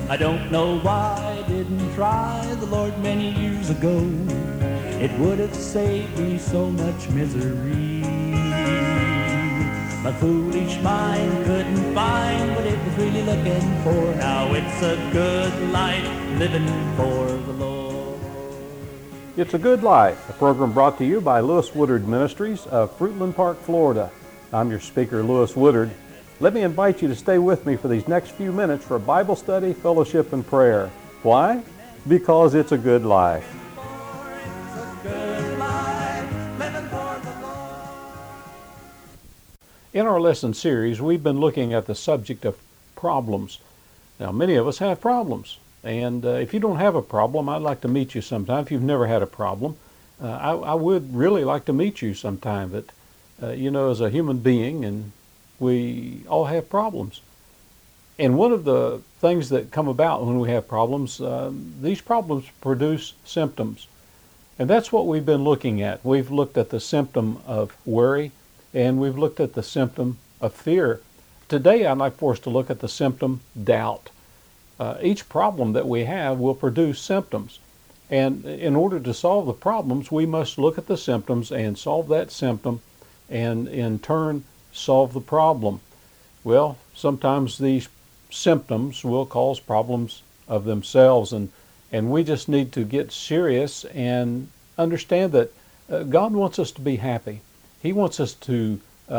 I don't know why I didn't try the Lord many years ago. It would have saved me so much misery. My foolish mind couldn't find what it was really looking for. Now it's a good life living for the Lord. It's a Good Life, a program brought to you by Lewis Woodard Ministries of Fruitland Park, Florida. I'm your speaker, Lewis Woodard. Let me invite you to stay with me for these next few minutes for Bible study, fellowship, and prayer. Why? Because it's a good life. In our lesson series, we've been looking at the subject of problems. Now, many of us have problems, and if you don't have a problem, I'd like to meet you sometime. If you've never had a problem, I would really like to meet you sometime. But, as a human being, and we all have problems. And one of the things that come about when we have problems, these problems produce symptoms. And that's what we've been looking at. We've looked at the symptom of worry, and we've looked at the symptom of fear. Today, I'd like for us to look at the symptom doubt. Each problem that we have will produce symptoms. And in order to solve the problems, we must look at the symptoms and solve that symptom, and in turn, solve the problem. Well, sometimes these symptoms will cause problems of themselves, and we just need to get serious and understand that God wants us to be happy. He wants us to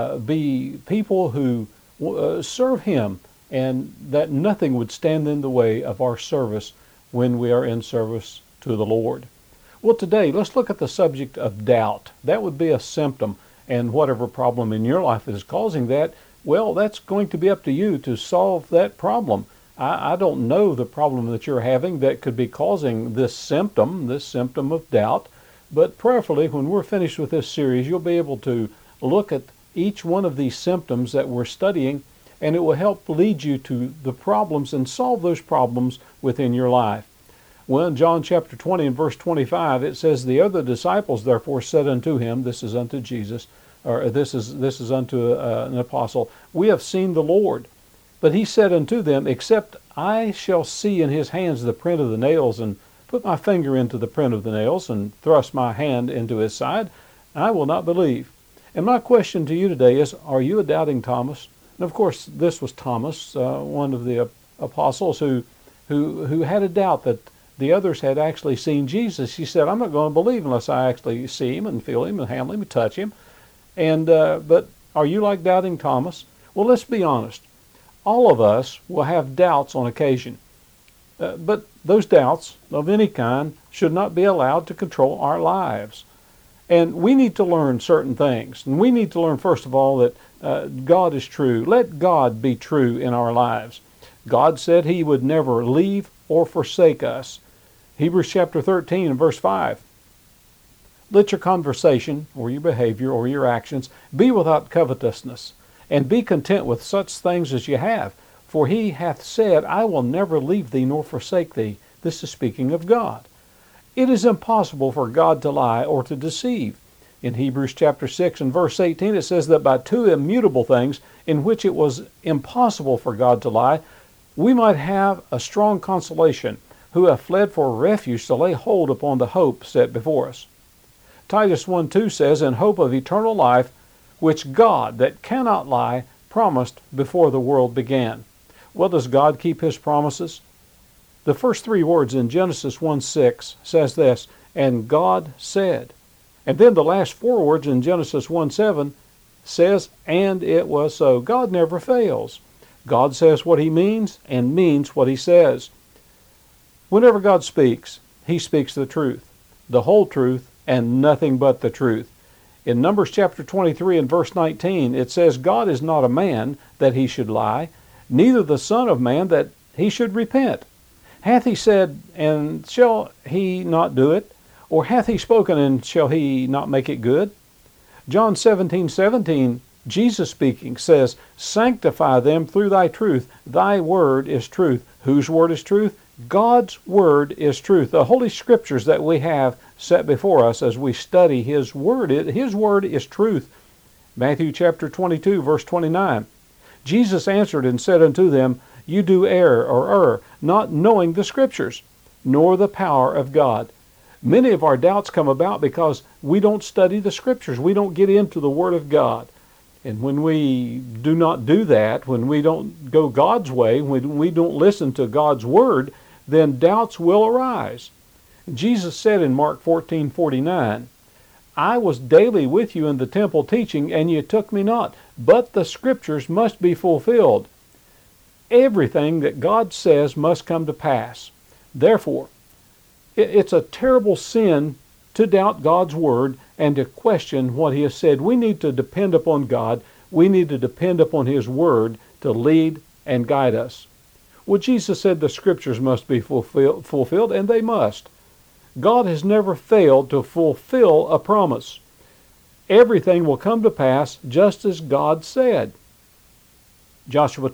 be people who serve Him, and that nothing would stand in the way of our service when we are in service to the Lord. Well, today, let's look at the subject of doubt. That would be a symptom, and whatever problem in your life is causing that, well, that's going to be up to you to solve that problem. I don't know the problem that you're having that could be causing this symptom of doubt, but prayerfully, when we're finished with this series, you'll be able to look at each one of these symptoms that we're studying, and it will help lead you to the problems and solve those problems within your life. Well, in John chapter 20 and verse 25, it says, "The other disciples therefore said unto him," this is unto Jesus, or this is unto an apostle, "We have seen the Lord." But he said unto them, "Except I shall see in his hands the print of the nails, and put my finger into the print of the nails, and thrust my hand into his side, I will not believe." And my question to you today is, are you a doubting Thomas? And of course, this was Thomas, one of the apostles who had a doubt that the others had actually seen Jesus. He said, "I'm not going to believe unless I actually see him and feel him and handle him and touch him." And but are you like doubting Thomas? Well, let's be honest. All of us will have doubts on occasion. But those doubts of any kind should not be allowed to control our lives. And we need to learn certain things. And we need to learn, first of all, that God is true. Let God be true in our lives. God said He would never leave or forsake us. Hebrews chapter 13 and verse 5. "Let your conversation, or your behavior, or your actions, be without covetousness, and be content with such things as you have. For He hath said, I will never leave thee nor forsake thee." This is speaking of God. It is impossible for God to lie or to deceive. In Hebrews chapter 6 and verse 18, it says that by two immutable things in which it was impossible for God to lie, we might have a strong consolation, who have fled for refuge to lay hold upon the hope set before us. Titus 1:2 says, "In hope of eternal life, which God, that cannot lie, promised before the world began." Well, does God keep His promises? The first three words in Genesis 1:6 says this, "And God said." And then the last four words in Genesis 1:7 says, "And it was so." God never fails. God says what He means and means what He says. Whenever God speaks, He speaks the truth, the whole truth, and nothing but the truth. In Numbers chapter 23 and verse 19, it says, "God is not a man that He should lie, neither the Son of Man that He should repent. Hath He said, and shall He not do it? Or hath He spoken, and shall He not make it good?" John 17:17, Jesus speaking, says, "Sanctify them through Thy truth. Thy word is truth." Whose word is truth? God's word is truth. The Holy Scriptures that we have set before us as we study His word is truth. Matthew chapter 22, verse 29. Jesus answered and said unto them, you do err, not knowing the Scriptures, nor the power of God. Many of our doubts come about because we don't study the Scriptures. We don't get into the Word of God. And when we do not do that, when we don't go God's way, when we don't listen to God's Word, then doubts will arise. Jesus said in Mark 14:49, I was daily with you in the temple teaching, and ye took me not. But the Scriptures must be fulfilled. Everything that God says must come to pass. Therefore, it's a terrible sin to doubt God's Word and to question what He has said. We need to depend upon God. We need to depend upon His Word to lead and guide us. Well, Jesus said the Scriptures must be fulfilled, and they must. God has never failed to fulfill a promise. Everything will come to pass just as God said. Joshua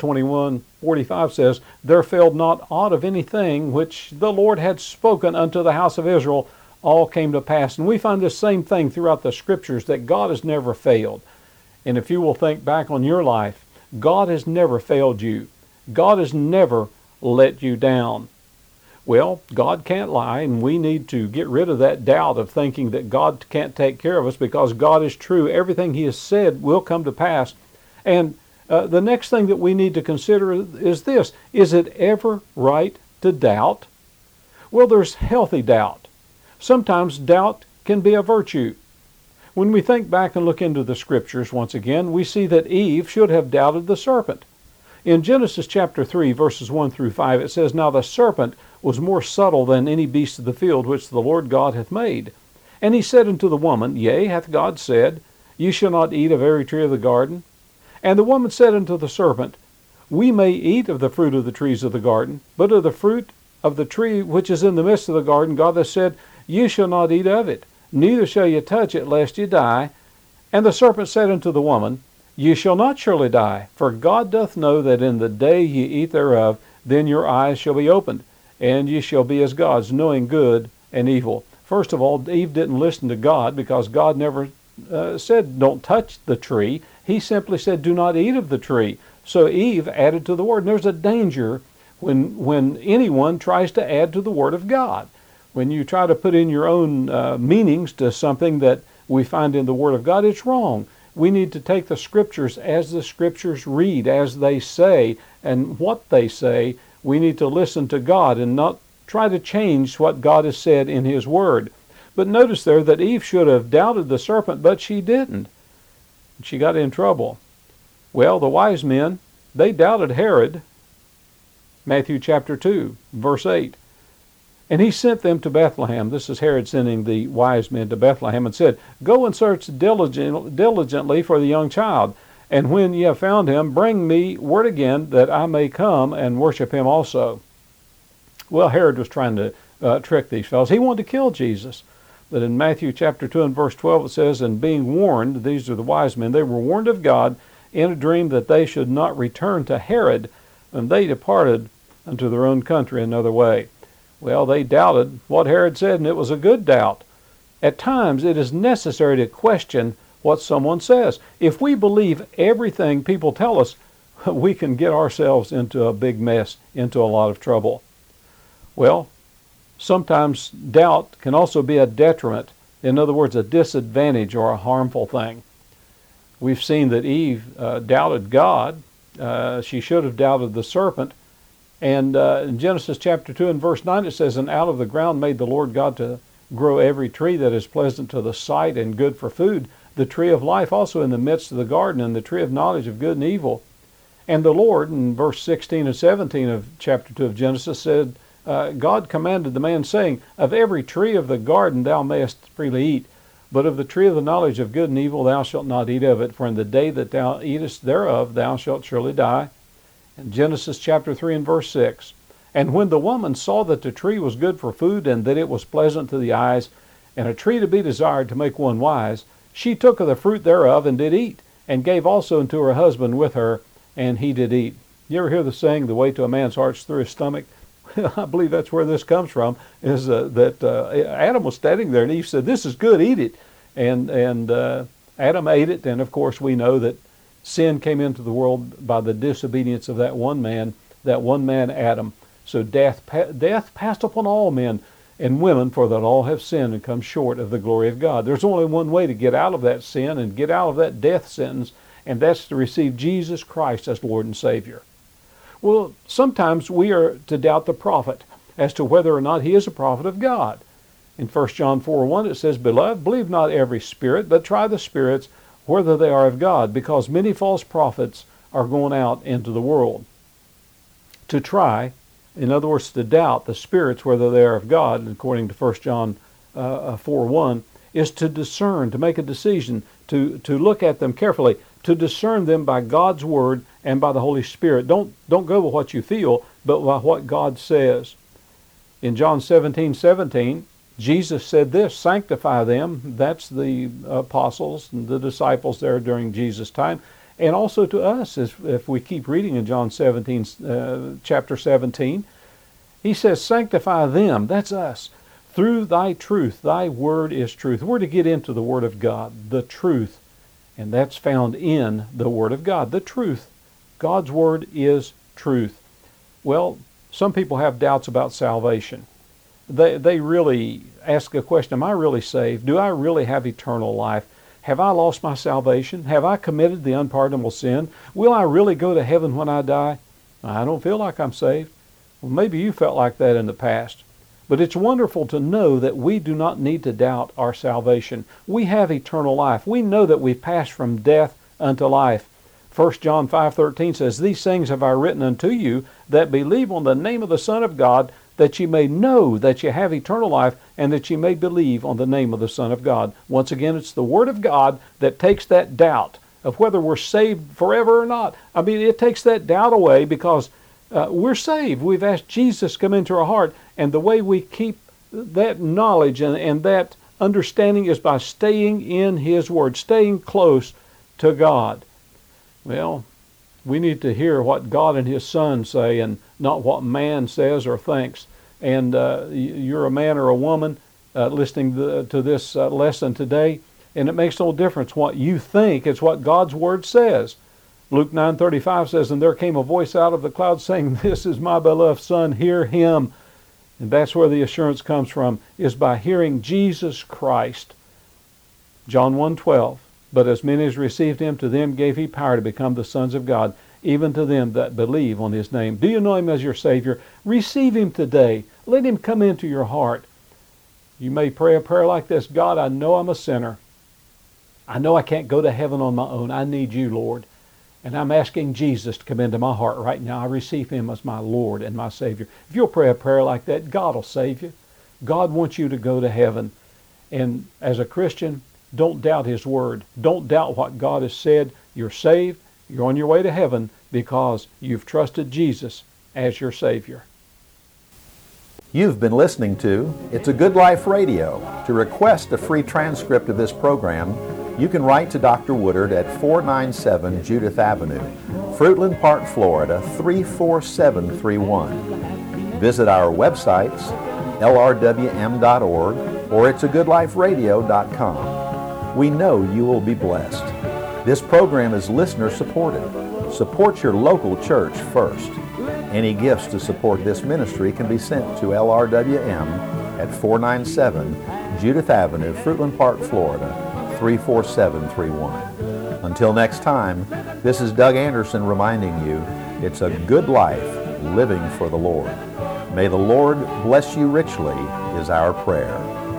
21:45 says, There failed not aught of anything which the Lord had spoken unto the house of Israel, all came to pass. And we find this same thing throughout the Scriptures, that God has never failed. And if you will think back on your life, God has never failed you. God has never let you down. Well, God can't lie, and we need to get rid of that doubt of thinking that God can't take care of us, because God is true. Everything He has said will come to pass. And the next thing that we need to consider is this. Is it ever right to doubt? Well, there's healthy doubt. Sometimes doubt can be a virtue. When we think back and look into the Scriptures once again, we see that Eve should have doubted the serpent. In Genesis chapter 3, verses 1 through 5, it says, Now the serpent was more subtle than any beast of the field which the Lord God hath made. And he said unto the woman, Yea, hath God said, Ye shall not eat of every tree of the garden? And the woman said unto the serpent, We may eat of the fruit of the trees of the garden, but of the fruit of the tree which is in the midst of the garden, God hath said, Ye shall not eat of it, neither shall ye touch it, lest ye die. And the serpent said unto the woman, Ye shall not surely die, for God doth know that in the day ye eat thereof, then your eyes shall be opened, and ye shall be as gods, knowing good and evil. First of all, Eve didn't listen to God, because God never said don't touch the tree. He simply said do not eat of the tree. So Eve added to the word. And there's a danger when anyone tries to add to the word of God. When you try to put in your own meanings to something that we find in the word of God, it's wrong. We need to take the Scriptures as the Scriptures read, as they say, and what they say. We need to listen to God and not try to change what God has said in His Word. But notice there that Eve should have doubted the serpent, but she didn't. She got in trouble. Well, the wise men, they doubted Herod. Matthew chapter 2, verse 8. And he sent them to Bethlehem. This is Herod sending the wise men to Bethlehem, and said, Go and search diligently for the young child, and when ye have found him, bring me word again, that I may come and worship him also. Well, Herod was trying to trick these fellows. He wanted to kill Jesus. But in Matthew chapter 2 and verse 12 it says, And being warned, these are the wise men, they were warned of God in a dream that they should not return to Herod, and they departed unto their own country another way. Well, they doubted what Herod said, and it was a good doubt. At times, it is necessary to question what someone says. If we believe everything people tell us, we can get ourselves into a big mess, into a lot of trouble. Well, sometimes doubt can also be a detriment. In other words, a disadvantage or a harmful thing. We've seen that Eve doubted God. She should have doubted the serpent. And in Genesis chapter 2 and verse 9 it says, And out of the ground made the Lord God to grow every tree that is pleasant to the sight and good for food, the tree of life also in the midst of the garden, and the tree of knowledge of good and evil. And the Lord, in verse 16 and 17 of chapter 2 of Genesis, said, God commanded the man, saying, Of every tree of the garden thou mayest freely eat, but of the tree of the knowledge of good and evil thou shalt not eat of it, for in the day that thou eatest thereof thou shalt surely die. In Genesis chapter 3 and verse 6, And when the woman saw that the tree was good for food, and that it was pleasant to the eyes, and a tree to be desired to make one wise, she took of the fruit thereof and did eat, and gave also unto her husband with her, and he did eat. You ever hear the saying, the way to a man's heart's through his stomach? I believe that's where this comes from, is that Adam was standing there, and Eve said, This is good, eat it. And Adam ate it, and of course we know that sin came into the world by the disobedience of that one man, that one man Adam. So death passed upon all men and women, for that all have sinned and come short of the glory of God. There's only one way to get out of that sin and get out of that death sentence, and that's to receive Jesus Christ as Lord and Savior. Well, sometimes we are to doubt the prophet as to whether or not he is a prophet of God. In 1 John 4:1 it says, "Beloved, believe not every spirit, but try the spirits whether they are of God, because many false prophets are going out into the world." To try, in other words, to doubt the spirits whether they are of God, according to 1 John 4:1, is to discern, to make a decision, to look at them carefully, to discern them by God's Word and by the Holy Spirit. Don't go by what you feel, but by what God says. In John 17:17, Jesus said this, "Sanctify them," that's the apostles and the disciples there during Jesus' time, and also to us, if we keep reading in John 17, chapter 17, he says, "Sanctify them," that's us, "through thy truth, thy word is truth." We're to get into the Word of God, the truth, and that's found in the Word of God, the truth. God's Word is truth. Well, some people have doubts about salvation. They really ask a question, am I really saved? Do I really have eternal life? Have I lost my salvation? Have I committed the unpardonable sin? Will I really go to heaven when I die? I don't feel like I'm saved. Well, maybe you felt like that in the past. But it's wonderful to know that we do not need to doubt our salvation. We have eternal life. We know that we've passed from death unto life. 1 John 5:13 says, "These things have I written unto you that believe on the name of the Son of God, that ye may know that ye have eternal life, and that ye may believe on the name of the Son of God." Once again, it's the Word of God that takes that doubt of whether we're saved forever or not. I mean, it takes that doubt away because we're saved. We've asked Jesus to come into our heart, and the way we keep that knowledge and that understanding is by staying in His Word, staying close to God. Well, we need to hear what God and His Son say and not what man says or thinks. And you're a man or a woman listening to this lesson today, and it makes no difference what you think. It's what God's Word says. Luke 9:35 says, "And there came a voice out of the cloud saying, This is my beloved Son, hear Him." And that's where the assurance comes from, is by hearing Jesus Christ. John 1:12, "But as many as received Him, to them gave He power to become the sons of God, even to them that believe on His name." Do you know Him as your Savior? Receive Him today. Let Him come into your heart. You may pray a prayer like this: "God, I know I'm a sinner. I know I can't go to heaven on my own. I need You, Lord. And I'm asking Jesus to come into my heart right now. I receive Him as my Lord and my Savior." If you'll pray a prayer like that, God will save you. God wants you to go to heaven. And as a Christian, don't doubt His Word. Don't doubt what God has said. You're saved. You're on your way to heaven because you've trusted Jesus as your Savior. You've been listening to It's a Good Life Radio. To request a free transcript of this program, you can write to Dr. Woodard at 497 Judith Avenue, Fruitland Park, Florida 34731. Visit our websites, lrwm.org or itsagoodliferadio.com. We know you will be blessed. This program is listener supported. Support your local church first. Any gifts to support this ministry can be sent to LRWM at 497 Judith Avenue, Fruitland Park, Florida 34731. Until next time, this is Doug Anderson reminding you, it's a good life living for the Lord. May the Lord bless you richly is our prayer.